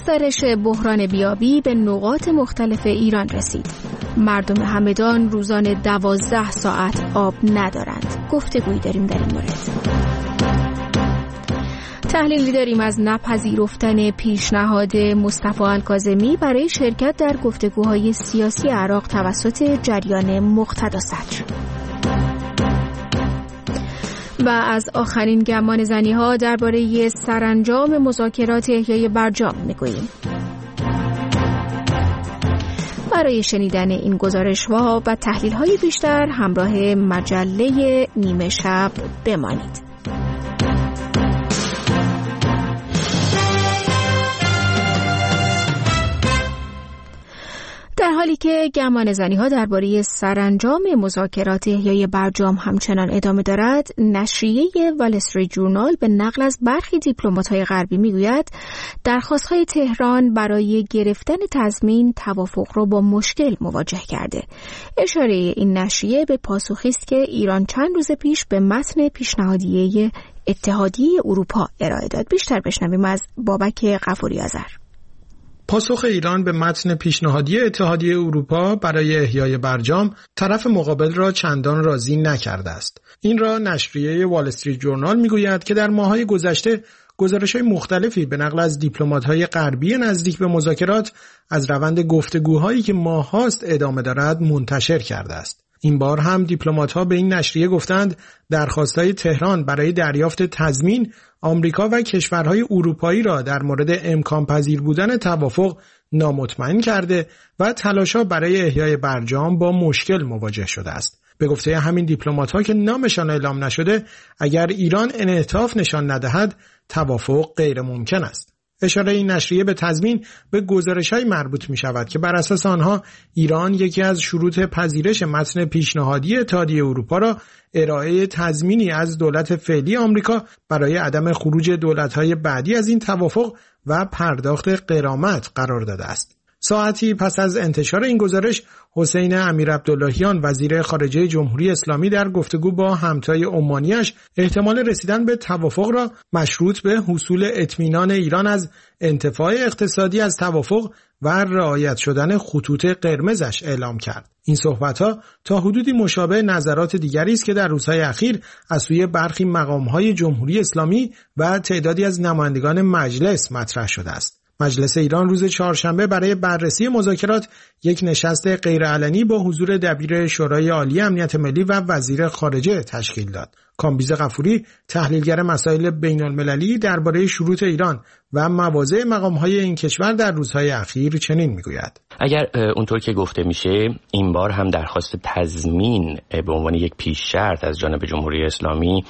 گسترش بحران بیابی به نقاط مختلف ایران رسید. مردم همدان روزانه 12 ساعت آب ندارند. گفتگویی داریم در این مورد. تحلیلی داریم از نپذیرفتن پیشنهاد مصطفی الکاظمی برای شرکت در گفتگوهای سیاسی عراق توسط جریان مقتدا صدر. و از آخرین گمان زنی‌ها درباره سرانجام مذاکرات احیای برجام میگوییم. برای شنیدن این گزارش‌ها و تحلیل‌های بیشتر همراه مجله نیمه شب بمانید. در حالی که گمان زنی‌ها درباره سرانجام مذاکرات احیای برجام همچنان ادامه دارد، نشریه وال استریت جورنال به نقل از برخی دیپلمات‌های غربی میگوید درخواست‌های تهران برای گرفتن تضمین توافق را با مشکل مواجه کرده. اشاره این نشریه به پاسخی است که ایران چند روز پیش به متن پیشنهادیه اتحادیه اروپا ارائه داد. بیشتر بشنویم از بابک غفوری آذر. پاسخ ایران به متن پیشنهادی اتحادیه اروپا برای احیای برجام طرف مقابل را چندان راضی نکرده است. این را نشریه وال استریت جورنال میگوید که در ماه‌های گذشته گزارش‌های مختلفی به نقل از دیپلمات‌های غربی نزدیک به مذاکرات از روند گفتگوهایی که ماه‌هاست ادامه دارد منتشر کرده است. این بار هم دیپلمات‌ها به این نشریه گفتند درخواست‌های تهران برای دریافت تضمین آمریکا و کشورهای اروپایی را در مورد امکان پذیر بودن توافق نامطمئن کرده و تلاش‌ها برای احیای برجام با مشکل مواجه شده است. به گفته همین دیپلمات‌ها که نامشان اعلام نشده، اگر ایران انعطاف نشان ندهد توافق غیر ممکن است. اشاره این نشریه به تضمین به گزارش‌های مربوط می‌شود که بر اساس آنها ایران یکی از شروط پذیرش متن پیشنهادی اتحادیه اروپا را ارائه تضمینی از دولت فعلی آمریکا برای عدم خروج دولت‌های بعدی از این توافق و پرداخت غرامت قرار داده است. ساعتی پس از انتشار این گزارش، حسین امیرعبداللهیان وزیر خارجه جمهوری اسلامی در گفتگو با همتای عمانیش احتمال رسیدن به توافق را مشروط به حصول اطمینان ایران از انتفاع اقتصادی از توافق و رعایت شدن خطوط قرمزش اعلام کرد. این صحبت‌ها تا حدودی مشابه نظرات دیگری است که در روزهای اخیر از سوی برخی مقام‌های جمهوری اسلامی و تعدادی از نمایندگان مجلس مطرح شده است. مجلس ایران روز چهارشنبه برای بررسی مذاکرات یک نشست غیرعلنی با حضور دبیر شورای عالی امنیت ملی و وزیر خارجه تشکیل داد. کامبیز غفوری، تحلیلگر مسائل بین‌المللی درباره شروط ایران و مواضع مقام‌های این کشور در روزهای اخیر چنین میگوید: اگر اونطور که گفته میشه این بار هم درخواست تضمین به عنوان یک پیش شرط از جانب جمهوری اسلامی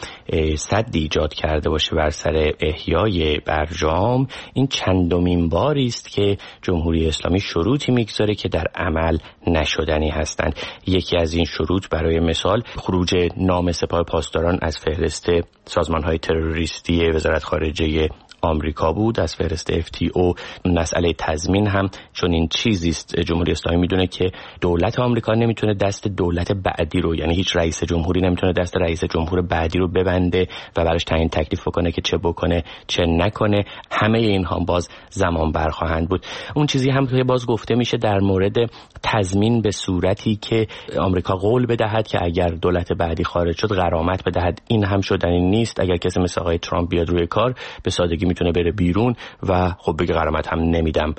سد ایجاد کرده باشه بر سر احیای برجام، این چندمین باری است که جمهوری اسلامی شروطی میگذاره که در عمل نشدنی هستند. یکی از این شروط برای مثال خروج نام سپاه پاسداران از فهرست سازمان‌های تروریستی وزارت خارجه آمریکا بود، از فهرست FTO. مسئله تضمین هم چون این چیزی است، جمهوری اسلامی میدونه که دولت آمریکا نمیتونه دست دولت بعدی رو، یعنی هیچ رئیس جمهوری نمیتونه دست رئیس جمهور بعدی رو ببنده و براش تعیین تکلیف کنه که چه بکنه چه نکنه. همه اینها باز زمان بر خواهند بود. اون چیزی هم که باز گفته میشه در مورد تضمین به صورتی که آمریکا قول بدهد که اگر دولت بعدی خارج شد غرامت بدهد، این هم شدنی نیست. اگر کسی مثل آقای ترامپ بیاد روی کار به سادگی میتونه بره بیرون و خب بگه غرامت هم نمیدم،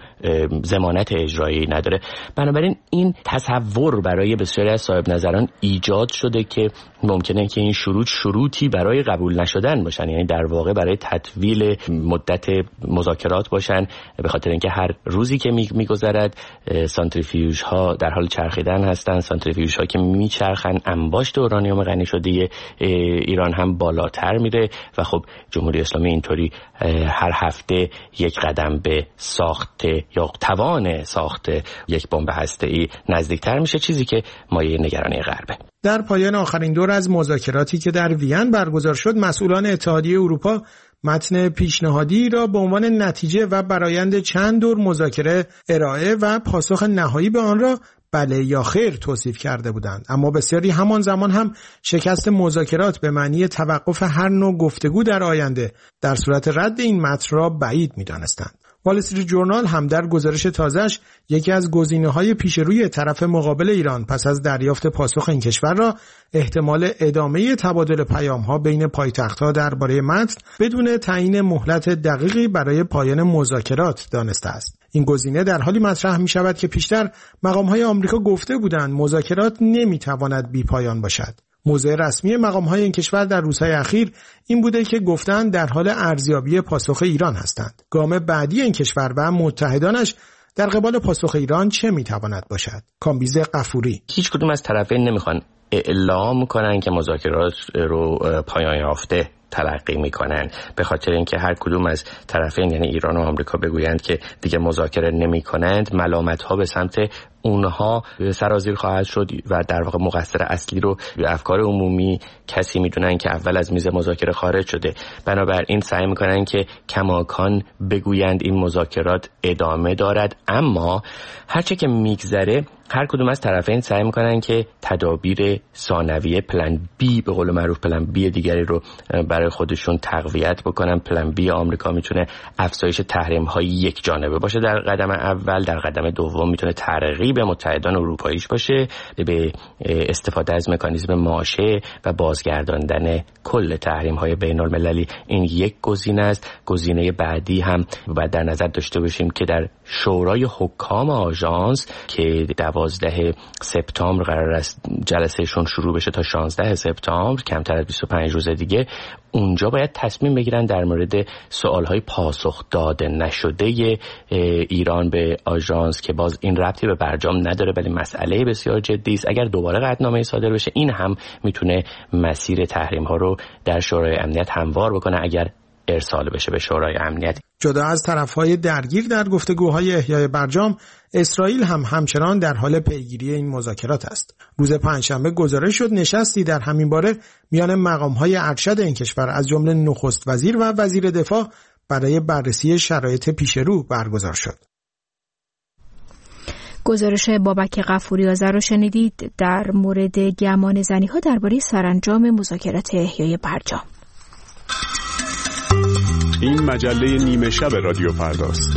ضمانت اجرایی نداره. بنابراین این تصور برای بسیاری از صاحب نظران ایجاد شده که ممکنه که این شروطی برای قبول نشدن باشن، یعنی در واقع برای تطویل مدت مذاکرات باشن، به خاطر اینکه هر روزی که میگذرد سانتریفیوژ ها در حال چرخیدن هستن. سانتریفیوژ ها که میچرخن انباشت اورانیوم غنی شده ایران هم بالاتر میره و خب جمهوری اسلامی اینطوری هر هفته یک قدم به ساخت یا توان ساخت یک بمب هسته‌ای نزدیکتر میشه، چیزی که مایه نگرانی غربه. در پایان آخرین دور از مذاکراتی که در وین برگزار شد، مسئولان اتحادیه اروپا متن پیشنهادی را به عنوان نتیجه و برآیند چند دور مذاکره ارائه و پاسخ نهایی به آن را بله یا خیر توصیف کرده بودند. اما بسیاری همان زمان هم شکست مذاکرات به معنی توقف هر نوع گفتگو در آینده در صورت رد این متن را بعید می‌دانستند. وال استریت جورنال هم در گزارش تازه‌اش یکی از گزینه‌های پیش روی طرف مقابل ایران پس از دریافت پاسخ این کشور را احتمال ادامه تبادل پیام‌ها بین پایتخت‌ها درباره متن بدون تعیین مهلت دقیقی برای پایان مذاکرات دانسته است. این گزینه در حالی مطرح می‌شود که پیشتر مقام‌های آمریکا گفته بودند مذاکرات نمی‌تواند بی‌پایان باشد. موضع رسمی مقام‌های این کشور در روزهای اخیر این بوده که گفتند در حال ارزیابی پاسخ ایران هستند. گام بعدی این کشور و متحدانش در قبال پاسخ ایران چه می‌تواند باشد؟ کامبیز غفوری: هیچ کدوم از طرفین نمیخوان اعلام کنن که مذاکرات رو پایان یافته تلقی میکنن، به خاطر اینکه هر کدوم از طرفین یعنی ایران و آمریکا بگویند که دیگه مذاکره نمیکنند، ملامت ها به سمت اونها سرازیر خواهد شد و در واقع مقصر اصلی رو به افکار عمومی کسی میدونن که اول از میز مذاکره خارج شده. بنابراین سعی میکنن که کماکان بگویند این مذاکرات ادامه دارد، اما هرچه که میگذره هر کدوم از طرفین سعی میکنن که تدابیر ثانویه پلن بی به قول معروف پلن بی دیگری رو برای خودشون تقویت بکنن. پلن بی آمریکا میتونه افزایش تحریم های یک جانبه باشه در قدم اول، در قدم دوم میتونه ترغیب متحدان اروپاییش باشه به استفاده از مکانیزم ماشه و بازگرداندن کل تحریم های بین المللی. این یک گزینه است. گزینه بعدی هم باید در نظر داشته باشیم که در شورای حکام آژانس که 12 سپتامبر قرار است جلسهشون شروع بشه تا 16 سپتامبر، کمتر از 25 روز دیگه، اونجا باید تصمیم بگیرن در مورد سوالهای پاسخ داده نشده ایران به آژانس که باز این ربطی به برجام نداره ولی مسئله بسیار جدی است. اگر دوباره قطعنامه صادر بشه این هم میتونه مسیر تحریم ها رو در شورای امنیت هموار بکنه اگر ارسال بشه به شورای امنیت. جدا از طرف‌های درگیر در گفتگوهای احیای برجام، اسرائیل هم همچنان در حال پیگیری این مذاکرات است. روز پنجشنبه گزارش شد نشستی در همین باره میان مقام‌های ارشد این کشور از جمله نخست وزیر و وزیر دفاع برای بررسی شرایط پیشرو برگزار شد. گزارش بابک غفوری‌آذر را شنیدید در مورد گمانه‌زنی‌ها درباره سرانجام مذاکرات احیای برجام. این مجله نیمه شب رادیو فرداست.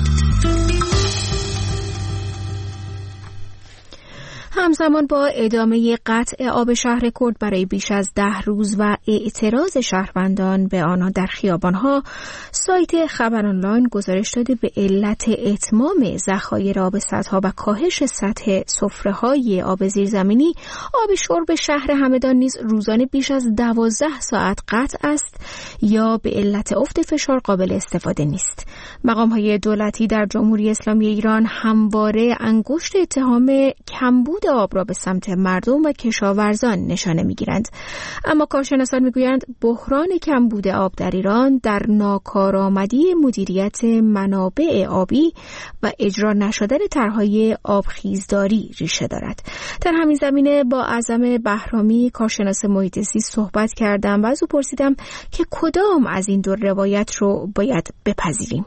همزمان با ادامه قطع آب شهر کرد برای بیش از 10 روز و اعتراض شهروندان به آنها در خیابانها، سایت خبر آنلاین گزارش داده به علت اتمام ذخایر آب سدها و کاهش سطح سفره‌های آب زیرزمینی، آب شرب شهر همدان نیز روزانه بیش از 12 ساعت قطع است یا به علت افت فشار قابل استفاده نیست. مقام‌های دولتی در جمهوری اسلامی ایران همواره انگشت اتهام کمبود آب را به سمت مردم و کشاورزان نشانه می‌گیرند، اما کارشناسان می‌گویند بحران کمبود آب در ایران در ناکارآمدی مدیریت منابع آبی و اجرا نشدن طرح‌های آبخیزداری ریشه دارد. در همین زمینه با اعظم بهرامی کارشناس محیط زیست صحبت کردم و از او پرسیدم که کدام از این دو روایت رو باید بپذیریم.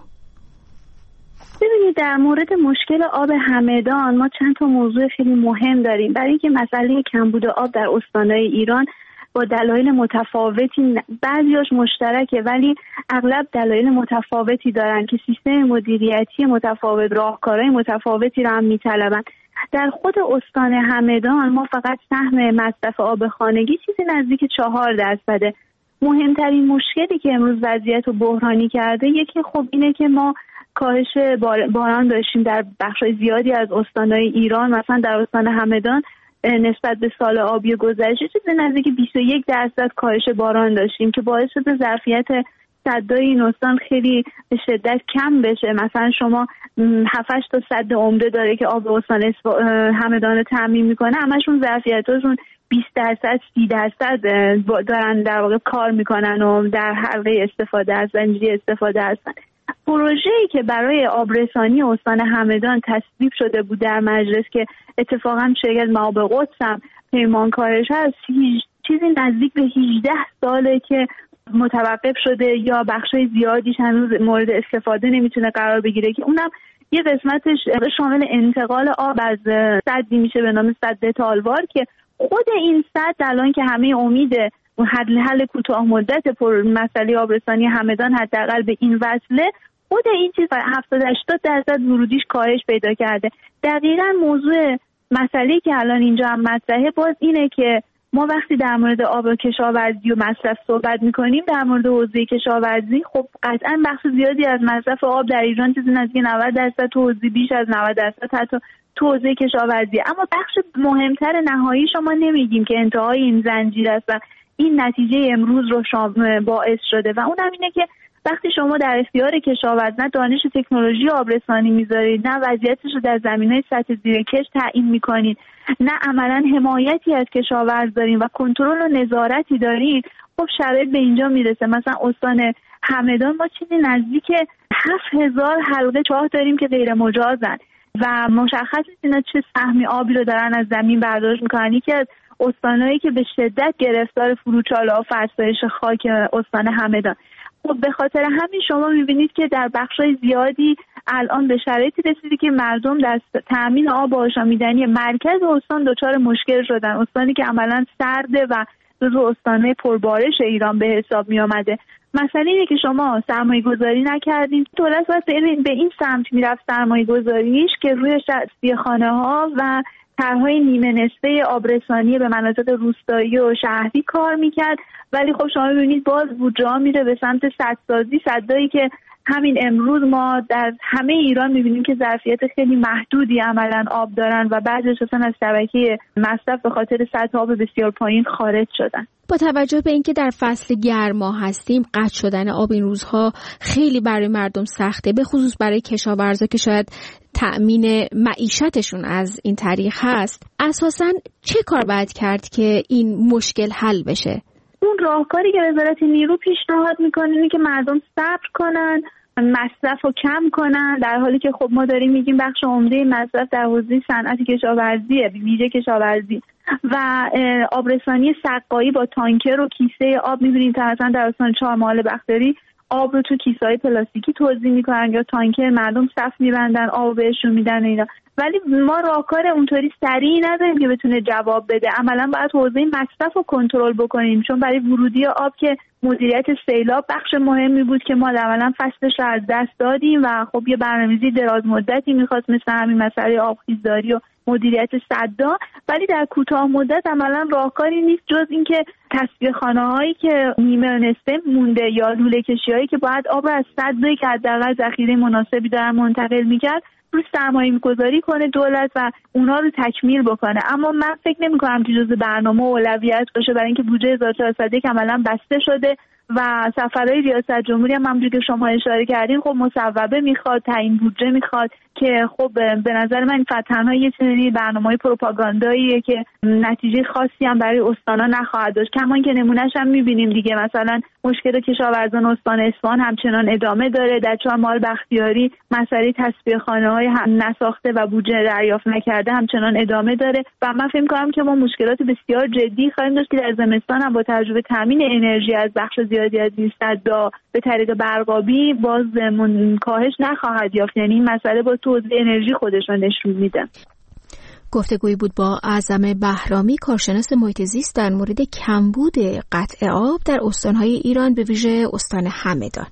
ببینید، در مورد مشکل آب همدان ما چند تا موضوع خیلی مهم داریم. برای اینکه مسئله کمبود آب در استان‌های ایران با دلایل متفاوتی، بعضیاش مشترکه ولی اغلب دلایل متفاوتی دارن که سیستم مدیریتی متفاوت، راهکارهای متفاوتی را هم می‌طلبن. در خود استان همدان ما فقط سهم مصرف آب خانگی چیزی نزدیک 4%. مهمترین مشکلی که امروز وضعیت رو بحرانی کرده یکی خب اینه که ما کاهش باران داشتیم در بخش‌های زیادی از استان‌های ایران. مثلا در استان همدان نسبت به سال آبی گذشته چیزی نزدیک 21% کاهش باران داشتیم که باعث شده ظرفیت سدهای این استان خیلی به شدت کم بشه. مثلا شما 7-8 تا سد عمده داره که آب استان همدان رو تامین میکنه، همشون ظرفیتاشون 20%، 30% دارن در واقع کار میکنن و در حلقه استفاده از زنجیره استفاده هستن. پروژه‌ای که برای آبرسانی استان همدان تصویب شده بود در مجلس که اتفاقا شرکت معاب قدس هم پیمانکارش هست، چیزی نزدیک به 18 ساله که متوقف شده یا بخشای زیادیش هنوز مورد استفاده نمیتونه قرار بگیره که اونم یه قسمتش شامل انتقال آب از سدی میشه به نام سد تالوار که خود این سد الان که همه امید حل کوتاه مدت مسئله آبرسانی همدان حداقل به این وصله، خود این چیز 70-80% ورودیش کاهش پیدا کرده. دقیقاً موضوع مسئله که الان اینجا هم مطرحه باز اینه که ما وقتی در مورد آب و کشاورزی و مصرف صحبت میکنیم، در مورد حوزه کشاورزی خب قطعا بخش زیادی از مصرف آب در ایران چیزی نزدیک 90%، تو حوزه بیش از 90% حتی تو حوزه کشاورزی. اما بخش مهمتر نهایی شما نمیگیم که انتهای این زنجیر است و این نتیجه امروز رو باعث شده و اونم اینه که وقتی شما در اختیار کشاورز نه دانش تکنولوژی آبرسانی میذارید، نه وضعیتش رو در زمینهای سطح زیرکش تعیین میکنید، نه عملا حمایتی از کشاورز دارین و کنترل و نظارتی دارین، خب شرایط به اینجا میرسه. مثلا استان همدان ما چیزی نزدیک 7000 حلقه چاه داریم که غیر مجازن و مشخص نیست اینا چه سهمی آبی رو دارن از زمین برداشت میکنن. یکی از استانایی که به شدت گرفتار فروچاله و فرسایش خاک استان همدان. خب به خاطر همین شما میبینید که در بخشای زیادی الان به شرایطی رسیده که مردم در تامین آب آشامیدنی مرکز استان دچار مشکل شدن. استانی که عملا سرده و جزو استانهای پربارش ایران به حساب می آمده. مسئله اینه که شما سرمایه گذاری نکردین. دولت باید به این سمت میرفت سرمایه گذاریش که روی تصفیه‌خانه ها و طرح‌های نیمه نصفه آبرسانی به مناطق روستایی و شهری کار میکرد، ولی خب شما ببینید باز بودجه میره به سمت سدسازی، سدایی که همین امروز ما در همه ایران میبینیم که ظرفیت خیلی محدودی عملاً آب دارن و بعضیش اصلا از شبکه مصرف به خاطر سطح آب بسیار پایین خارج شدن. با توجه به اینکه در فصل گرما هستیم، قطع شدن آب این روزها خیلی برای مردم سخته، به خصوص برای کشاورزا که شاید تأمین معیشتشون از این طریق هست. اساساً چه کار باید کرد که این مشکل حل بشه؟ اون راهکاری که وزارت نیرو پیشنهاد میکنه اینه که مردم صبر کنن، مصرف رو کم کنن، در حالی که خب ما داریم میگیم بخش عمده مصرف در حوزه صنعت کشاورزیه، ویژه کشاورزی و آبرسانی سقایی با تانکر و کیسه آب. میبینید مثلا در استان چهارمحال بختیاری آب رو تو کیسه‌های پلاستیکی توزیع میکنن یا تانکر مردم صف میبندن آب بهشون میدن اینا، ولی ما راهکار اونطوری سریعی نداریم که بتونه جواب بده. عملا باید حوزه مصرف رو کنترل بکنیم، چون برای ورودی آب که مدیریت سیلاب بخش مهمی بود که ما عملا فصلش رو از دست دادیم و خب یه برنامه‌ریزی دراز مدتی میخواست مثل همین مسئله آبخیزداری و مدیریت سدها، ولی در کوتاه مدت عملا راهکاری نیست جز اینکه تصفیه‌خانه‌هایی که نیمه نصفه مونده یا لوله‌کشی‌هایی که باید آب از سدایی که حداقل ذخیره مناسبی دارن منتقل می‌کرد رو سرمایه گذاری کنه دولت و اونا رو تکمیل بکنه. اما من فکر نمی‌کنم که جزء برنامه و اولویت باشه، برای اینکه بودجه 1401 عملاً بسته شده و سفرهای ریاست جمهوری هم همونجوری که شما اشاره کردین خب مصوبه میخواد، تعیین بودجه میخواد که خب به نظر من تنها یه سری برنامه‌های پروپاگانداییه که نتیجه خاصی هم برای استانا نخواهد داشت. کما که نمونهش هم میبینیم دیگه، مثلا مشکل کشاورزان استان اصفهان همچنان ادامه داره. در چهارمحال بختیاری مسئله تصفیه‌خانه‌های نساخته و بودجه دریافت نکرده همچنان ادامه داره و من فکر می‌کنم که ما مشکلات بسیار جدی خواهیم داشت که در زمستان هم با تجربه تامین انرژی از بخش زیادی از این سدها به طریق برقابی باز کاهش نخواهد یافت. یعنی این مسئله با توزیع انرژی خودش رو نشون میده. گفتگویی بود با اعظم بهرامی، کارشناس محیط زیست، در مورد کمبود قطع آب در استان‌های ایران به ویژه استان همدان.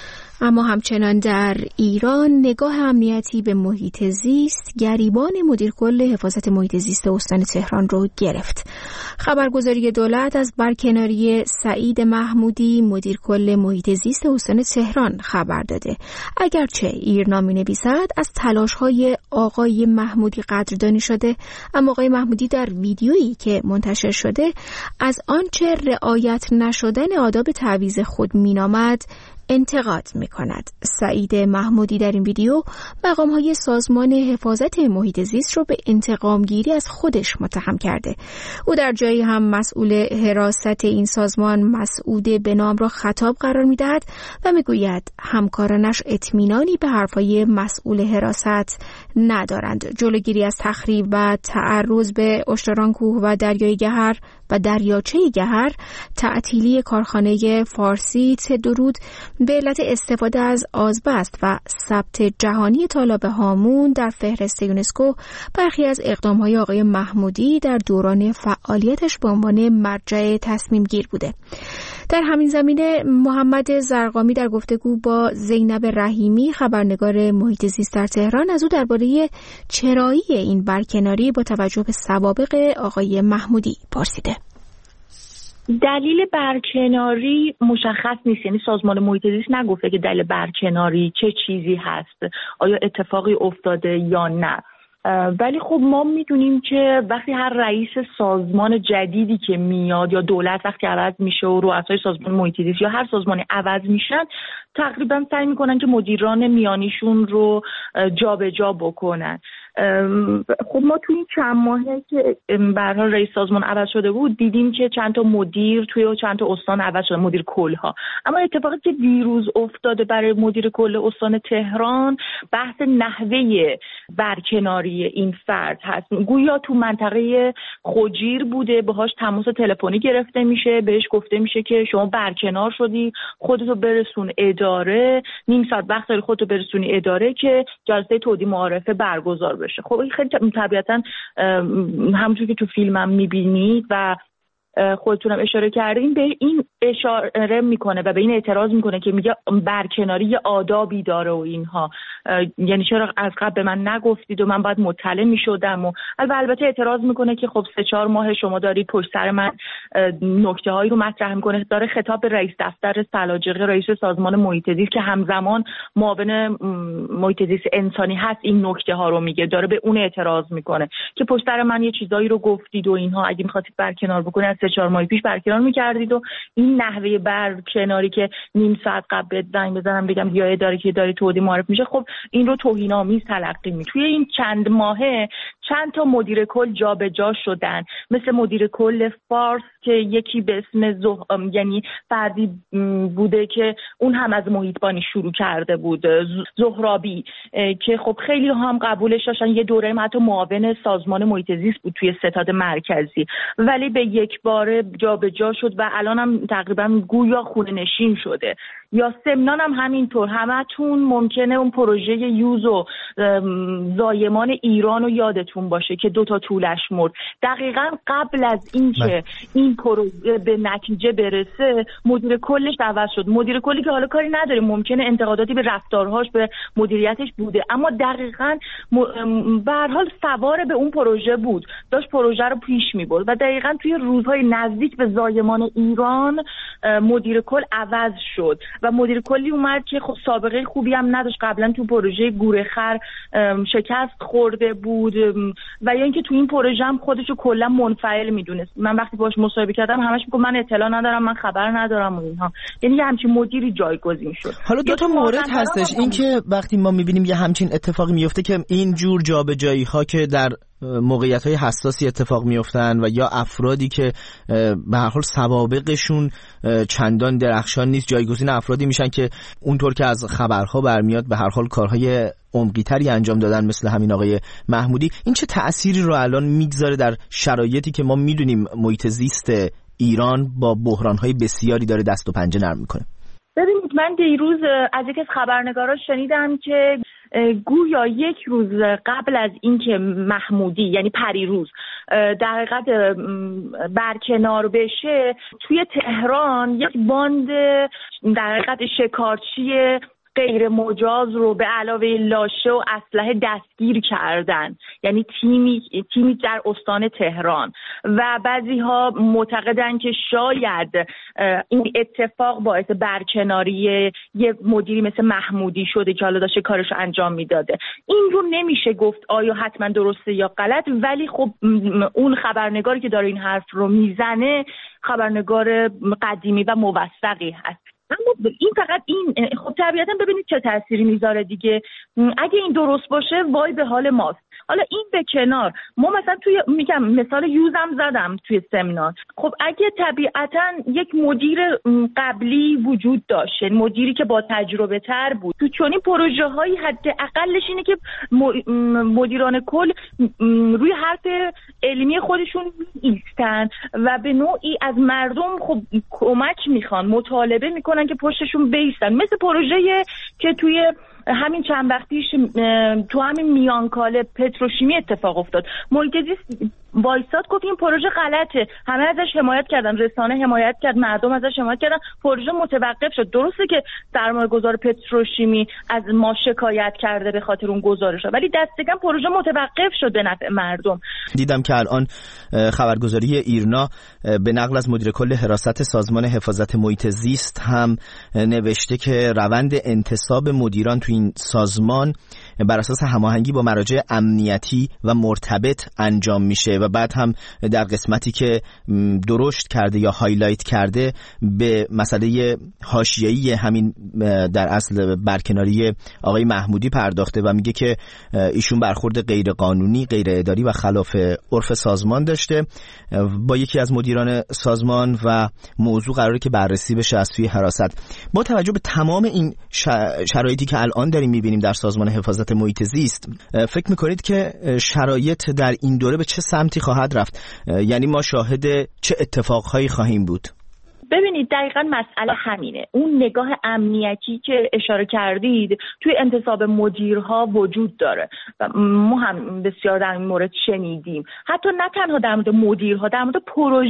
اما همچنان در ایران نگاه امنیتی به محیط زیست گریبان مدیر کل حفاظت محیط زیست استان تهران رو گرفت. خبرگزاری دولت از برکناری سعید محمودی مدیر کل محیط زیست استان تهران خبر داده. اگرچه ایرنا می‌نویسد از تلاش‌های آقای محمودی قدردانی شده، اما آقای محمودی در ویدیویی که منتشر شده از آنچه رعایت نشدن آداب تعویض خود مینامد انتقاد می‌کند. سعید محمودی در این ویدیو مقام‌های سازمان حفاظت محیط زیست رو به انتقام‌گیری از خودش متهم کرده. او در جایی هم مسئول حراست این سازمان مسعود به نام را خطاب قرار می‌دهد و می‌گوید همکارانش اطمینانی به حرفای مسئول حراست ندارند. جلوگیری از تخریب و تعرض به اشتران کوه و دریای گهر و دریاچه گهر تعطیلی کارخانه فارسی درود به علت استفاده از آزبست و ثبت جهانی تالاب هامون در فهرست یونسکو برخی از اقدام‌های آقای محمودی در دوران فعالیتش به عنوان مرجع تصمیم گیر بوده. در همین زمینه محمد زرقامی در گفتگو با زینب رحیمی خبرنگار محیط زیست در تهران از او درباره چرایی این برکناری با توجه به سوابق آقای محمودی پرسیده. دلیل برکناری مشخص نیست، یعنی سازمان محیط زیست نگفته که دلیل برکناری چه چیزی هست، آیا اتفاقی افتاده یا نه. ولی خب ما میدونیم که وقتی هر رئیس سازمان جدیدی که میاد یا دولت وقتی عوض میشه و رؤسای سازمان محیط زیست یا هر سازمانی عوض میشن، تقریبا سعی میکنن که مدیران میانیشون رو جابجا بکنن. خب ما توی این چند ماهه که به هر حال رئیس سازمان عوض شده بود دیدیم که چند تا مدیر توی چند تا استان عوض شده، مدیر کلها. اما اتفاقی که دیروز افتاده برای مدیر کل استان تهران بحث نحوه برکناری این فرد هست. گویا تو منطقه خجیر بوده، باهاش تماس تلفنی گرفته میشه، بهش گفته میشه که شما برکنار شدی، خودتو برسون اداره، نیم ساعت وقت داری خودتو برسونی اداره که جلسه تودیع معارفه برگزار بشه. خب این خیلی طبیعتاً همونجور که تو فیلمم میبینید و خودتونم اشاره کردین به این اشاره میکنه و به این اعتراض میکنه که میگه برکناری یه آدابی داره و اینها، یعنی چرا از قبل به من نگفتید و من باید مطلع میشدم. و البته اعتراض میکنه که خب 3-4 ماه شما دارید پشت سر من نکته هایی رو مطرح میکنه. داره خطاب به رئیس دفتر سلاجقی، رئیس سازمان محیط زیست که همزمان معاون محیط زیست انسانی هست، این نکته ها رو میگه، داره به اون اعتراض میکنه که پشت سر من یه چیزایی رو گفتید و اینها، اگه میخواستید برکنار بکنید 3-4 ماه پیش برکنار میکردید. و این نحوه برکناری که نیم ساعت قبل زنگ بزنم بگم یا اداره که داره تودیع معرف میشه، خب این رو توهین‌آمیز تلقی می. توی این چند ماهه چند تا مدیر کل جابجا شدن، مثل مدیر کل فارس که یکی به اسم یعنی فردی بوده که اون هم از محیطبانی شروع کرده بود، زهرابی، که خب خیلی هم قبولش داشتن. یه دوره حتی معاون سازمان محیط زیست بود توی ستاد مرکزی، ولی به یک باره جابجا شد و الان هم تقریبا گویا خونه نشین شده. یا سمنان هم همینطور. همتون ممکنه اون پروژه یوز و زایمان ایران رو یادتون باشه که 2 تا طولش مرد. دقیقاً قبل از اینکه این پروژه به نتیجه برسه مدیر کلش عوض شد. مدیر کلی که حالا کاری نداره، ممکنه انتقاداتی به رفتارهاش به مدیریتش بوده، اما دقیقاً به هر حال سوار به اون پروژه بود، داشت پروژه رو پیش می‌برد و دقیقاً توی روزهای نزدیک به زایمان ایران مدیر کل عوض شد و مدیر کلی اومد که خب سابقه خوبی هم نداشت، قبلا تو پروژه گورخر شکست خورده بود و یا اینکه تو این پروژه هم خودشو کلا منفعل میدونست. من وقتی باهاش مصاحبه کردم همش میگم من اطلاع ندارم، من خبر ندارم و اینها، یعنی یه همچین مدیری جایگزین شد. حالا 2 تا مورد هستش، این که وقتی ما میبینیم یه همچین اتفاقی میفته که این جور جابجایی ها که در موقعیت‌های حساسی اتفاق میافتن و یا افرادی که به هر حال سوابقشون چندان درخشان نیست جایگزین افرادی میشن که اونطور که از خبرها برمیاد به هر حال کارهای عمقی‌تری انجام دادن، مثل همین آقای محمودی. این چه تأثیری رو الان میگذاره در شرایطی که ما میدونیم محیط زیست ایران با بحران‌های بسیاری داره دست و پنجه نرم میکنه؟ ببینید، من دیروز از یکی از خبرنگارا شنیدم که گویا 1 روز قبل از اینکه محمودی، یعنی پریروز، در حقیقت برکنار بشه، توی تهران یک باند در حقیقت شکارچی غیر مجاز رو به علاوه لاشه و اسلحه دستگیر کردن، یعنی تیمی در استان تهران. و بعضی‌ها معتقدن که شاید این اتفاق باعث برکناری یه مدیری مثل محمودی شده که حالا داشته کارشو انجام میداده. این رو نمیشه گفت آیا حتما درسته یا غلط، ولی خب اون خبرنگاری که داره این حرف رو میزنه خبرنگار قدیمی و موثقی هست. اما این فقط این خب طبیعتا ببینید چه تأثیری میذاره دیگه. اگه این درست باشه وای به حال ماست. حالا این به کنار، ما مثلا میگم مثال یوزم زدم توی سمینار. خب اگه طبیعتا یک مدیر قبلی وجود داشت، مدیری که با تجربه تر بود، تو چنین پروژه هایی حداقلش اینه که مدیران کل روی حرف علمی خودشون ایستن و به نوعی از مردم خب کمک میخوان، مطالبه میکنن که پشتشون بیستن. مثل پروژه که توی همین چند وقتیش تو همین میانکاله پتروشیمی اتفاق افتاد. محیط زیست وایساد گفت این پروژه غلطه، همه ازش حمایت کردن، رسانه حمایت کرد، مردم ازش حمایت کردن، پروژه متوقف شد. درسته که سرمایه‌گذار پتروشیمی از ما شکایت کرده به خاطر اون گزارش، ولی دست کم پروژه متوقف شد به نفع مردم. دیدم که الان خبرگزاری ایرنا به نقل از مدیر کل حراست سازمان حفاظت محیط زیست هم نوشته که روند انتصاب مدیران تو این سازمان بر اساس هماهنگی با مراجع امنیتی و مرتبط انجام میشه و بعد هم در قسمتی که درشت کرده یا هایلایت کرده به مسئله حاشیه‌ای همین در اصل برکناری آقای محمودی پرداخته و میگه که ایشون برخورد غیر قانونی، غیر اداری و خلاف عرف سازمان داشته با یکی از مدیران سازمان و موضوع قراره که بررسی بشه از سوی حراست. با توجه به تمام این شرایطی که الان داریم میبینیم در سازمان حفاظت محیط زیست، فکر میکنید که شرایط در این دوره به چه سمتی خواهد رفت؟ یعنی ما شاهد چه اتفاقهایی خواهیم بود؟ ببینید دقیقاً مسئله همینه. اون نگاه امنیتی که اشاره کردید توی انتصاب مدیرها وجود داره و ما هم بسیار در این مورد شنیدیم. حتی نه تنها در مورد مدیرها، در مورد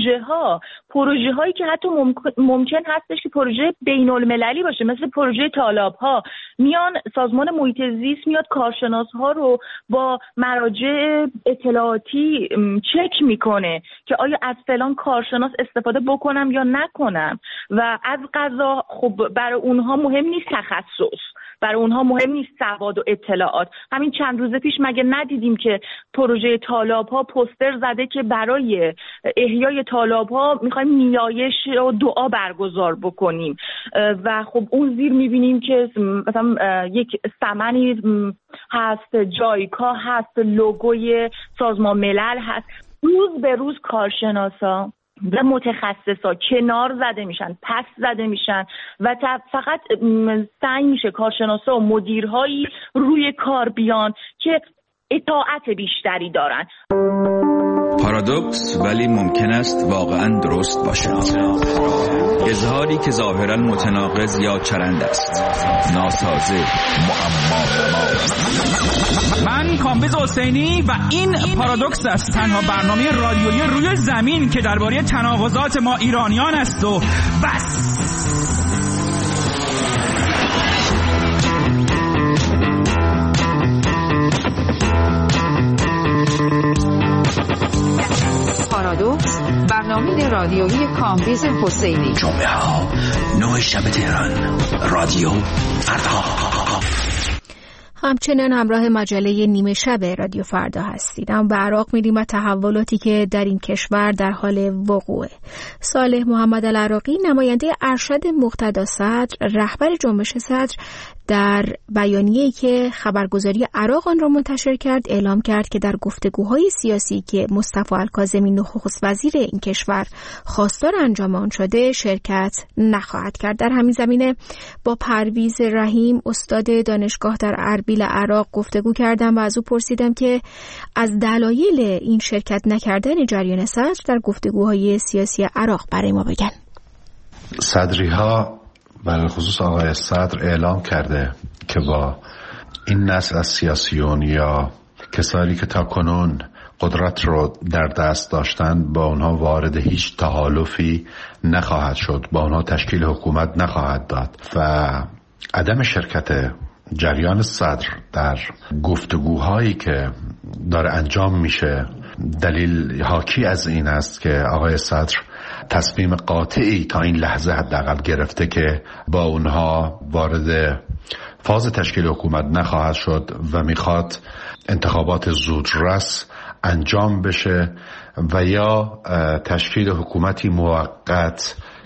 پروژه هایی که حتی ممکن هستش که پروژه بین المللی باشه، مثل پروژه تالاب ها. میان سازمان محیط زیست میاد کارشناس ها رو با مراجع اطلاعاتی چک میکنه که آیا از فلان کارشناس استفاده بکنم یا نکنم. و از قضا خب برای اونها مهم نیست تخصص، برای اونها مهم نیست سواد و اطلاعات. همین چند روز پیش مگه ندیدیم که پروژه تالاب ها پوستر زده که برای احیای تالاب ها میخوایم نیایش و دعا برگزار بکنیم و خب اون زیر میبینیم که مثلا یک سمنی هست، جایکا هست، لوگوی سازمان ملل هست. روز به روز کارشناسا و متخصصا کنار زده میشن، پس زده میشن و فقط سعی میشه کارشناسا و مدیرهایی روی کار بیان که اطاعت بیشتری دارن. پارادوکس ولی ممکن است واقعا درست باشد. اظهاری که ظاهرا متناقض یا چرند است، ناسازه، معما. من کامبیز حسینی و این پارادوکس است، تنها برنامه رادیویی روی زمین که درباره تناقضات ما ایرانیان است و بس. پارادوکس، برنامه رادیویی کامبیز حسینی. جمعه ها 9 شب تهران، رادیو فردا. همچنان همراه مجله نیمه شب رادیو فردا هستید. اما به عراق میریم و تحولاتی که در این کشور در حال وقوعه. صالح محمد العراقی، نماینده ارشد مقتدا صدر، رهبر جنبش صدر، در بیانیه‌ای که خبرگزاری عراق آن را منتشر کرد اعلام کرد که در گفتگوهای سیاسی که مصطفی الکاظمی نخست وزیر این کشور خواستار انجام آن شده شرکت نخواهد کرد. در همین زمینه با پرویز رحیم، استاد دانشگاه در اربیل عراق گفتگو کردم و از او پرسیدم که از دلایل این شرکت نکردن جریان صدر در گفتگوهای سیاسی عراق برای ما بگن. صدری‌ها برای خصوص آقای صدر اعلام کرده که با این نسل از سیاسیون یا کسانی که تا کنون قدرت رو در دست داشتن با اونها وارد هیچ تحالفی نخواهد شد، با اونها تشکیل حکومت نخواهد داد و عدم شرکت جریان صدر در گفتگوهایی که داره انجام میشه دلیل حاکی از این است که آقای صدر تصمیم قاطعی تا این لحظه حداقل گرفته که با اونها وارد فاز تشکیل حکومت نخواهد شد و میخواد انتخابات زودرس انجام بشه و یا تشکیل حکومتی موقت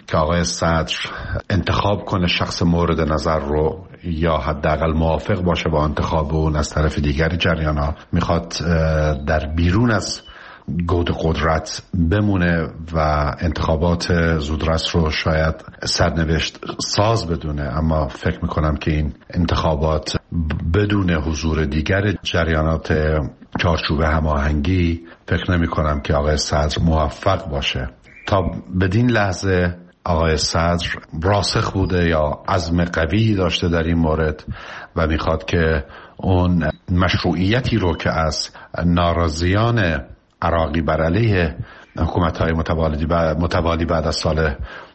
که آقای صدر انتخاب کنه شخص مورد نظر رو یا حداقل موافق باشه با انتخاب اون از طرف دیگر جریان‌ها، میخواد در بیرون از گود قدرت بمونه و انتخابات زودرس رو شاید سرنوشت ساز بدونه. اما فکر میکنم که این انتخابات بدون حضور دیگر جریانات چارچوب هماهنگی فکر نمی کنم که آقای صدر موفق باشه. تا بدین لحظه آقای صدر راسخ بوده یا عزم قوی داشته در این مورد و میخواد که اون مشروعیتی رو که از ناراضیان عراقی بر علیه حکومت‌های متوالی بعد از سال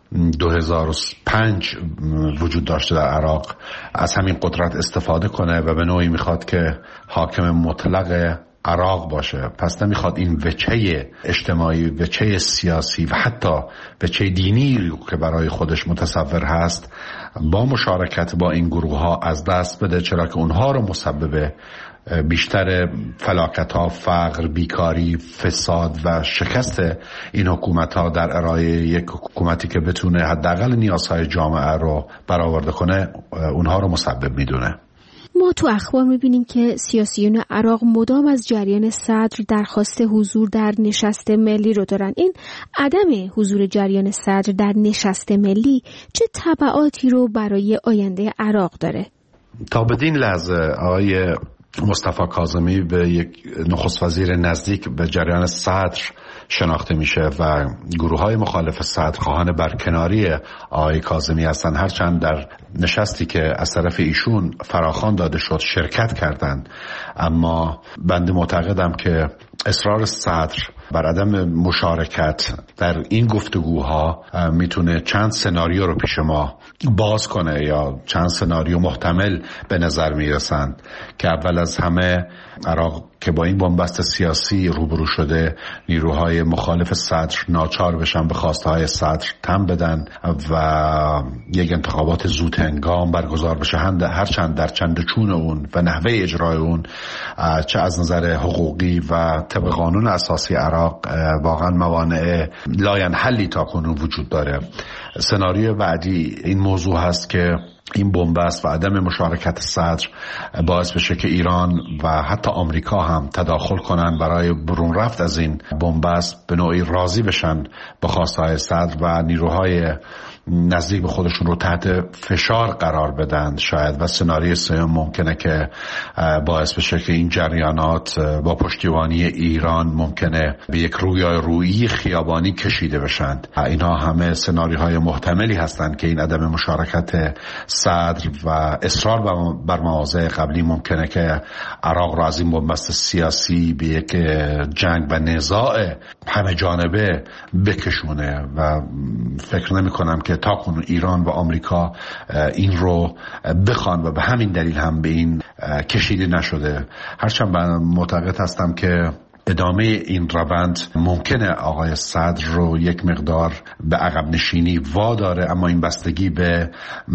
2005 وجود داشته در عراق، از همین قدرت استفاده کنه و به نوعی میخواد که حاکم مطلق عراق باشه. پس نمیخواد این وجهه اجتماعی، وجهه سیاسی و حتی وجهه دینی که برای خودش متصور هست با مشارکت با این گروه ها از دست بده، چرا که اونها رو مسبب بیشتر فلاکت ها، فقر، بیکاری، فساد و شکست این حکومت ها در ارائه یک حکومتی که بتونه حداقل نیازهای جامعه رو برآورده کنه، اونها رو مسبب میدونه. ما تو اخبار میبینیم که سیاسیون عراق مدام از جریان صدر درخواست حضور در نشست ملی رو دارن. این عدم حضور جریان صدر در نشست ملی چه تبعاتی رو برای آینده عراق داره؟ تا بدین لحظه آقای مصطفی کاظمی به یک نخست وزیر نزدیک به جریان صدر شناخته میشه و گروه های مخالف صدر خواهان برکناری آقای کاظمی هستند، هرچند در نشستی که از طرف ایشون فراخوان داده شد شرکت کردند. اما بنده معتقدم که اصرار صدر بر عدم مشارکت در این گفتگوها میتونه چند سناریو رو پیش ما باز کنه یا چند سناریو محتمل به نظر میرسند که اول از همه عراق که با این بنبست سیاسی روبرو شده، نیروهای مخالف صدر ناچار بشن به خواسته های صدر تن بدن و یک انتخابات زود هنگام برگزار بشه، هرچند در چند چون اون و نحوه اجرای اون چه از نظر حقوقی و طبق قانون اساسی عراق واقعا موانع لاینحلی تا کنون وجود داره. سناریو بعدی این موضوع هست که این بنبست و عدم مشارکت صدر باعث بشه که ایران و حتی آمریکا هم تداخل کنن برای برون رفت از این بنبست، به نوعی راضی بشن به خواستهای صدر و نیروهای نزدیک به خودشون رو تحت فشار قرار بدن شاید. و سناریوی سوم ممکنه که باعث بشه که این جریانات با پشتیبانی ایران ممکنه به یک رویایی خیابانی کشیده بشن. اینها همه سناریوهای محتملی هستند که این عدم مشارکت صدر و اصرار بر مواضع قبلی ممکنه که عراق را از این بنبست سیاسی به یک جنگ و نزاع همه جانبه بکشونه و فکر نمی کنم که تا کنون ایران و آمریکا این رو بخوان و به همین دلیل هم به این کشیده نشده. هرچند من معتقد هستم که ادامه این روند ممکنه آقای صدر رو یک مقدار به عقب نشینی واداره، اما این بستگی به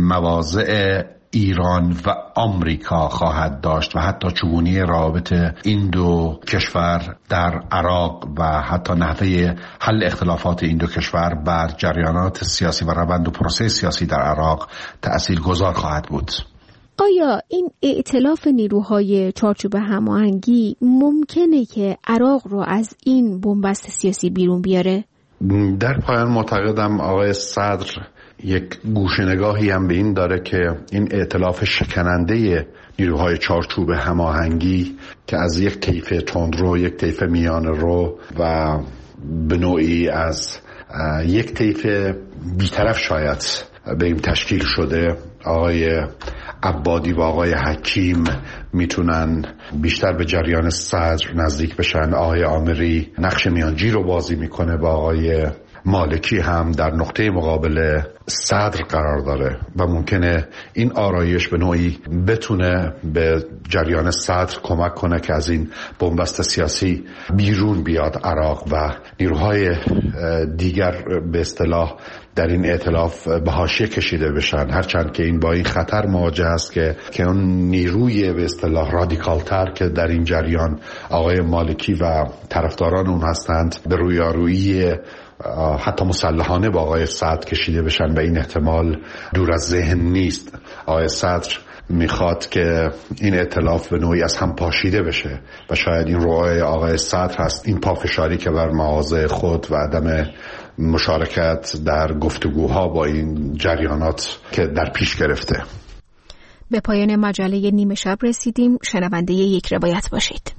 مواضع ایران و آمریکا خواهد داشت و حتی چگونی روابط این دو کشور در عراق و حتی نحوه حل اختلافات این دو کشور بر جریانات سیاسی و روند و پروسه سیاسی در عراق تأثیرگذار خواهد بود. آیا این ائتلاف نیروهای چارچوب هماهنگی ممکنه که عراق رو از این بنبست سیاسی بیرون بیاره؟ در پایان معتقدم آقای صدر یک گوشه‌نگاهی هم به این داره که این ائتلاف شکننده نیروهای چارچوب هماهنگی که از یک طیف تندرو، یک طیف میانه‌رو و به نوعی از یک طیف بی‌طرف شاید به این تشکیل شده، آقای عبادی و آقای حکیم میتونن بیشتر به جریان صدر نزدیک بشن. آقای آمری نقش میانجی رو بازی میکنه با آقای مالکی هم در نقطه مقابل صدر قرار داره و ممکنه این آرایش به نوعی بتونه به جریان صدر کمک کنه که از این بنبست سیاسی بیرون بیاد عراق و نیروهای دیگر به اصطلاح در این ائتلاف به حاشیه کشیده بشن. هرچند که این با این خطر مواجه است که اون نیروی به اصطلاح رادیکالتر که در این جریان آقای مالکی و طرفداران اون هستند به رویارویی حتی مسلحانه با آقای صدر کشیده بشن و این احتمال دور از ذهن نیست. آقای صدر میخواد که این ائتلاف به نوعی از هم پاشیده بشه و شاید این روای آقای صدر هست، این پافشاری که بر مواضع خود و عدم مشارکت در گفتگوها با این جریانات که در پیش گرفته. به پایان مجله نیمه شب رسیدیم. شنونده یک روایت باشید.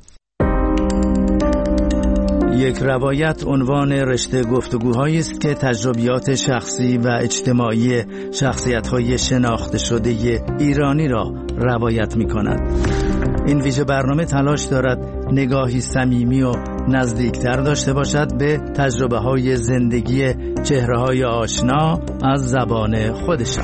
یک روایت عنوان رشته گفتگوهایی است که تجربیات شخصی و اجتماعی شخصیت‌های شناخته شده ایرانی را روایت می‌کند. این ویژه برنامه تلاش دارد نگاهی صمیمی و نزدیکتر داشته باشد به تجربه‌های زندگی چهره‌های آشنا از زبان خودشان.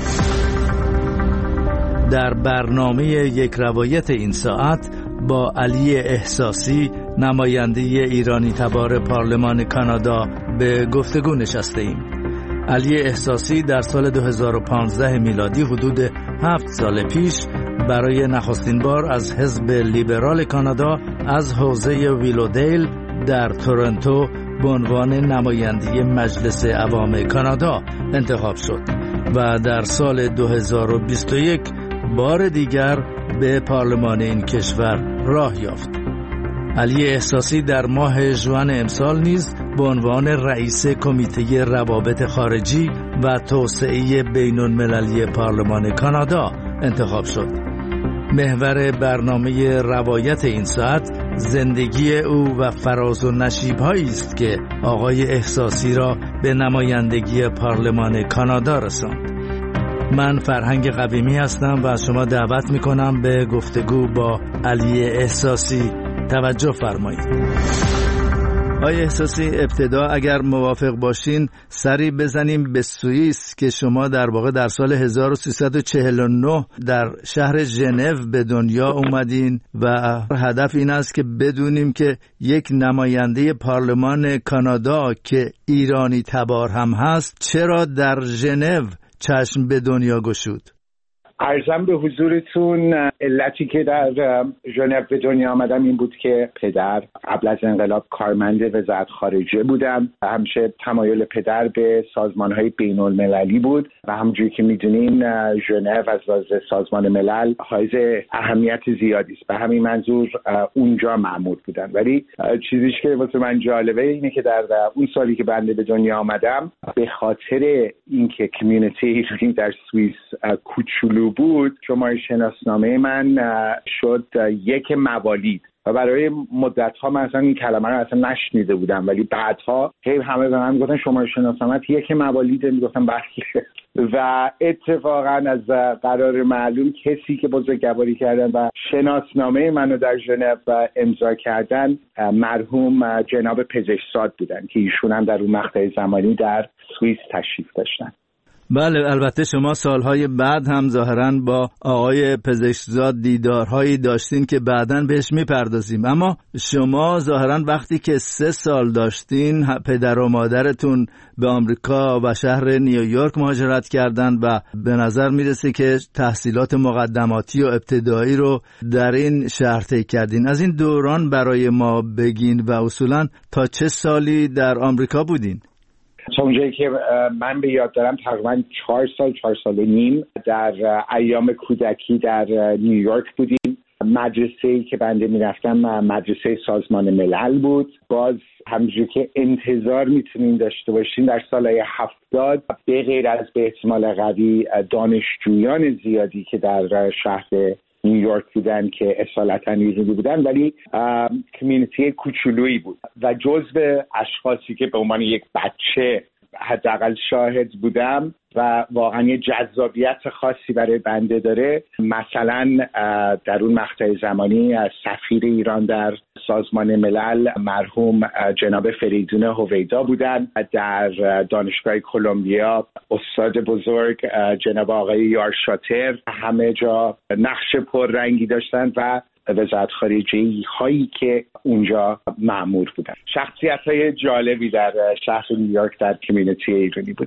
در برنامه یک روایت این ساعت با علی احساسی، نماینده ایرانی تبار پارلمان کانادا، به گفتگو نشسته ایم. علی احساسی در سال 2015 میلادی، حدود 7 سال پیش، برای نخستین بار از حزب لیبرال کانادا از حوزه ویلودیل در تورنتو به عنوان نماینده مجلس عوام کانادا انتخاب شد و در سال 2021 بار دیگر به پارلمان این کشور راه یافت. علی احساسی در ماه ژوئن امسال نیز به عنوان رئیس کمیته روابط خارجی و توسعه بین‌المللی پارلمان کانادا انتخاب شد. محور برنامه روایت این ساعت زندگی او و فراز و نشیب‌هایی است که آقای احساسی را به نمایندگی پارلمان کانادا رساند. من فرهنگ قویمی هستم و شما دعوت میکنم به گفتگو با علی احساسی توجه فرمایید. آقای احساسی، ابتدا اگر موافق باشین سری بزنیم به سوئیس که شما در واقع در سال 1349 در شهر ژنو به دنیا اومدین و هدف این است که بدونیم که یک نماینده پارلمان کانادا که ایرانی تبار هم هست چرا در ژنو چشم به دنیا گشود. عرضم به حضورتون علتی که در ژنو به دنیا آمدم این بود که پدر قبل از انقلاب کارمند وزارت خارجه بودم و همیشه تمایل پدر به سازمان‌های بین‌المللی بود و همونجوری که می‌دونین ژنو از لحاظ سازمان ملل حائز اهمیت زیادی است. به همین منظور اونجا مأمور بودم. ولی چیزی که واسه من جالبه اینه که در اون سالی که بنده به دنیا آمدم به خاطر اینکه کمیونیتی ایرانی در سوئیس کوچولو بود، شماره شناسنامه من شد یک موالید و برای مدت‌ها من اصلا این کلمه رو اصلا نشنیده بودم، ولی بعدها همه به من گفتن شماره شناسنامه یک موالید، میگفتم بله. و اتفاقا از قرار معلوم کسی که بزرگواری کردن و شناسنامه منو در ژنو امضا کردن مرحوم جناب پزشکزاد بودن که ایشون هم در اون مقطع زمانی در سوئیس تشریف داشتن. بله، البته شما سالهای بعد هم ظاهراً با آقای پزشکزاد دیدارهایی داشتین که بعداً بهش میپردازیم، اما شما ظاهراً وقتی که 3 سال داشتین پدر و مادرتون به آمریکا و شهر نیویورک مهاجرت کردن و به نظر میرسه که تحصیلات مقدماتی و ابتدایی رو در این شهر طی کردین. از این دوران برای ما بگین و اصولاً تا چه سالی در آمریکا بودین؟ تا اونجایی که من به یاد دارم تقریبا 4 سال و نیم در ایام کودکی در نیویورک بودیم. مدرسه‌ای که بنده میرفتم مدرسه سازمان ملل بود. باز همونجوری که انتظار میتونین داشته باشین در سالهای 70 به غیر از به احتمال قوی دانشجویان زیادی که در شهر نیویورک بودن که اصالتا ایرانی بودن، ولی کمیونیتی کوچولویی بود و جزو اشخاصی که به عنوان یک بچه حداقل شاهد بودم و واقعا یه جذابیت خاصی برای بنده داره. مثلا در اون مقطع زمانی سفیر ایران در سازمان ملل مرحوم جناب فریدون هویدا بودن، در دانشگاه کلمبیا استاد بزرگ جناب آقای یارشاتر همه جا نقش پررنگی داشتن و وزارت خارجه هایی که اونجا مأمور بودن. شخصیت های جالبی در شهر نیویورک در کمیونیتی ایرانی بود.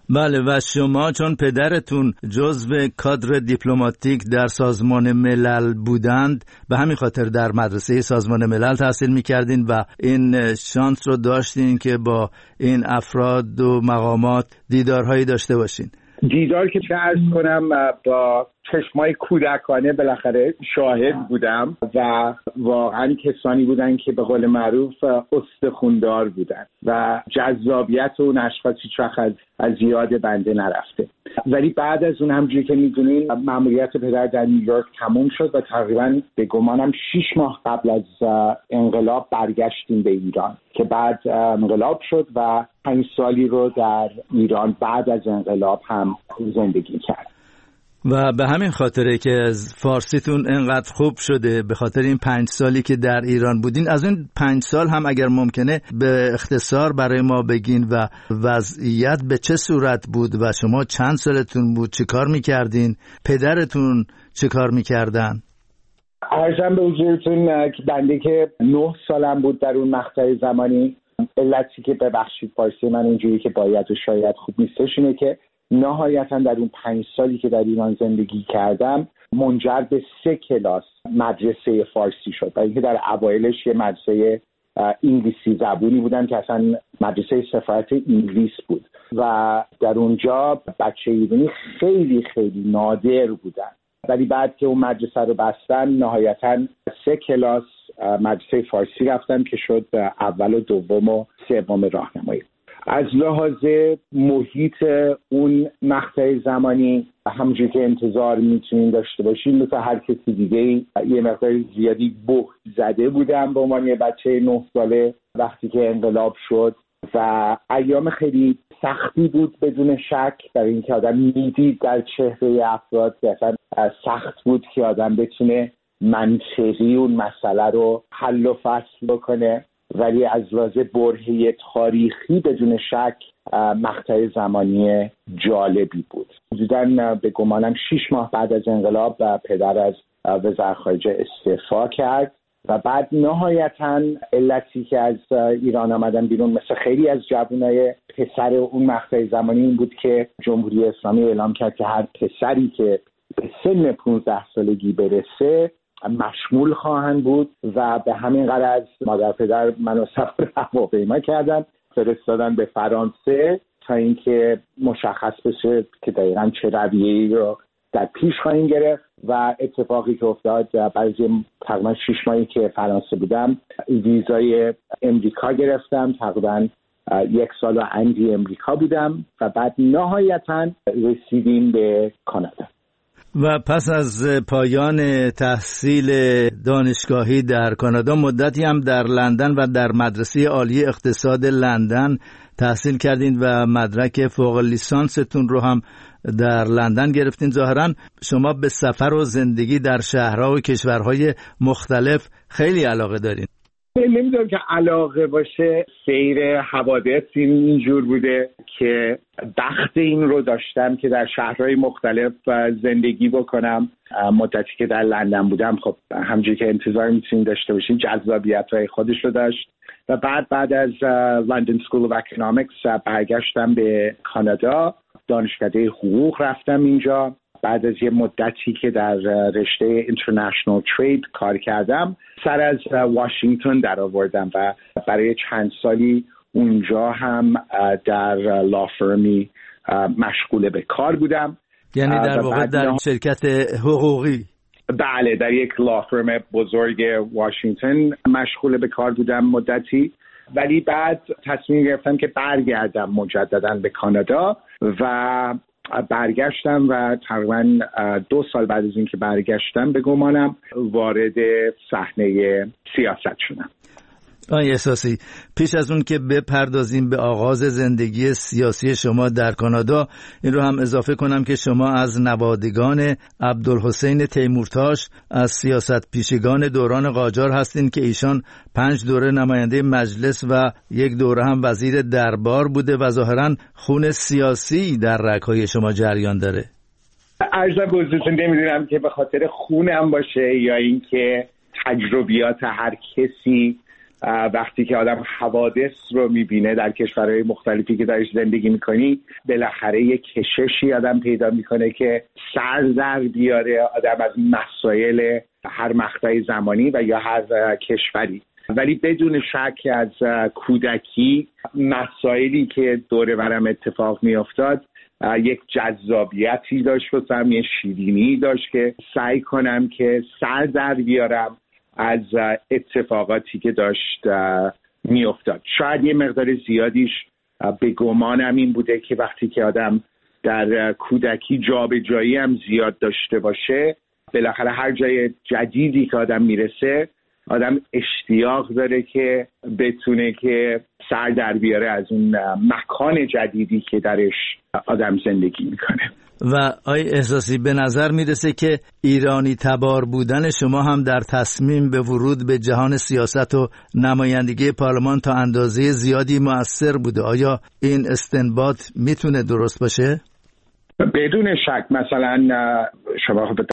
بله، و شما چون پدرتون جزو کادر دیپلماتیک در سازمان ملل بودند، به همین خاطر در مدرسه سازمان ملل تحصیل می‌کردین و این شانس رو داشتین که با این افراد و مقامات دیدارهایی داشته باشین. دیدار که چه عرض کنم، با چشمای کودکانه بالاخره شاهد بودم و واقعا کسانی بودن که به قول معروف استخوندار بودن و جذابیت اون اشخاص هیچ وقت از یاد بنده نرفته. ولی بعد از اون همونجوری که میدونین مأموریت پدر در نیویورک تموم شد و تقریبا به گمانم 6 ماه قبل از انقلاب برگشتیم به ایران که بعد انقلاب شد و 5 سالی رو در ایران بعد از انقلاب هم زندگی کرد. و به همین خاطره که از فارسیتون انقدر خوب شده، به خاطر این 5 سالی که در ایران بودین، از اون 5 سال هم اگر ممکنه به اختصار برای ما بگین و وضعیت به چه صورت بود و شما چند سالتون بود، چه کار میکردین، پدرتون چه کار میکردن؟ عرضم به حضورتون که بنده که 9 سالم بود در اون مقطع زمانی، علتی که ببخشید فارسی من اینجوری که باید و شاید خوب نیستش اینه که نهایتا در اون 5 سالی که در ایران زندگی کردم منجر به 3 کلاس مدرسه فارسی شد. برای اینکه در اوایلش یه مدرسه انگلیسی زبونی بودن که اصلا مدرسه سفارت انگلیس بود و در اونجا بچه ایرانی خیلی خیلی نادر بودن، ولی بعد که اون مدرسه رو بستن نهایتا 3 کلاس مدرسه فارسی رفتم که شد اول و دوم و سوم راهنمایی. از لحاظ محیط اون مقطع زمانی همونجوری که انتظار میتونین داشته باشین مثل هر کسی دیگه یه مقدار زیادی بهت زده بودم به عنوان یه بچه 9 ساله وقتی که انقلاب شد و ایام خیلی سختی بود بدون شک، برای اینکه آدم میدید در چهره افراد که اصلا سخت بود که آدم بتونه منطقی اون مسئله رو حل و فصل بکنه، ولی از لحاظ برهه تاریخی بدون شک مقطع زمانی جالبی بود. حدوداً به گمانم 6 ماه بعد از انقلاب پدر از وزارت خارجه استعفا کرد و بعد نهایتاً علتی که از ایران آمدن بیرون مثل خیلی از جوانای پسر اون مقطع زمانی این بود که جمهوری اسلامی اعلام کرد که هر پسری که به سن 15 سالگی برسه مشمول خواهند بود و به همین غرض مادر پدر منو سفر هواپیما کردن فرستادن به فرانسه تا اینکه مشخص بشه که دقیقاً چه رویه‌ای رو در پیش خواهیم گرفت و اتفاقی که افتاد بعد از تقریباً 6 ماهی که فرانسه بودم ویزای امریکا گرفتم، تقریباً 1 سال و اندی امریکا بودم و بعد نهایتاً رسیدیم به کانادا. و پس از پایان تحصیل دانشگاهی در کانادا مدتی هم در لندن و در مدرسه عالی اقتصاد لندن تحصیل کردین و مدرک فوق لیسانستون رو هم در لندن گرفتین. ظاهراً شما به سفر و زندگی در شهرها و کشورهای مختلف خیلی علاقه دارین. نمیدونم که علاقه باشه، سیر حوادث اینجور بوده که بخت این رو داشتم که در شهرهای مختلف زندگی بکنم. مدتی که در لندن بودم خب همونجوری که انتظار میتونید داشته باشین جذابیت‌های خودش رو داشت و بعد از لندن سکول اف اکونومیکس برگشتم به کانادا، دانشکده حقوق رفتم اینجا. بعد از یه مدتی که در رشته اینترنشنال ترید کار کردم سر از واشنگتن در آوردم و برای چند سالی اونجا هم در لافرمی مشغول به کار بودم. یعنی در واقع در شرکت حقوقی؟ بله، در یک لافرم بزرگ واشنگتن مشغول به کار بودم مدتی، ولی بعد تصمیم گرفتم که برگردم مجددا به کانادا و برگشتم و تقریبا 2 سال بعد از اینکه برگشتم به گمانم وارد صحنه سیاست شدم. آقای احساسی، پیش از اون که بپردازیم به آغاز زندگی سیاسی شما در کانادا، این رو هم اضافه کنم که شما از نوادگان عبدالحسین تیمورتاش از سیاست پیشگان دوران قاجار هستین که ایشان 5 دوره نماینده مجلس و 1 دوره هم وزیر دربار بوده و ظاهراً خون سیاسی در رگ‌های شما جریان داره. عرضم به حضورتون نمیدونم که به خاطر خونم باشه یا اینکه تجربیات هر کسی وقتی که آدم حوادث رو میبینه در کشورهای مختلفی که درش زندگی میکنی، بالاخره یک کششی آدم پیدا میکنه که سر در بیاره آدم از مسائل هر مقطع زمانی و یا هر کشوری. ولی بدون شک از کودکی مسائلی که دور برم اتفاق میافتاد یک جذابیتی داشت و یه شیرینی داشت که سعی کنم که سر در بیارم از اتفاقاتی که داشت میافتاد. شاید یه مقدار زیادیش به گمانم این بوده که وقتی که آدم در کودکی جابجایی هم زیاد داشته باشه، بالاخره هر جای جدیدی که آدم میرسه آدم اشتیاق داره که بتونه که سر در بیاره از اون مکان جدیدی که درش آدم زندگی میکنه. و آی احساسی به نظر میرسه که ایرانی تبار بودن شما هم در تصمیم به ورود به جهان سیاست و نمایندگی پارلمان تا اندازه زیادی مؤثر بوده. آیا این استنباط میتونه درست باشه؟ بدون شک. مثلا شما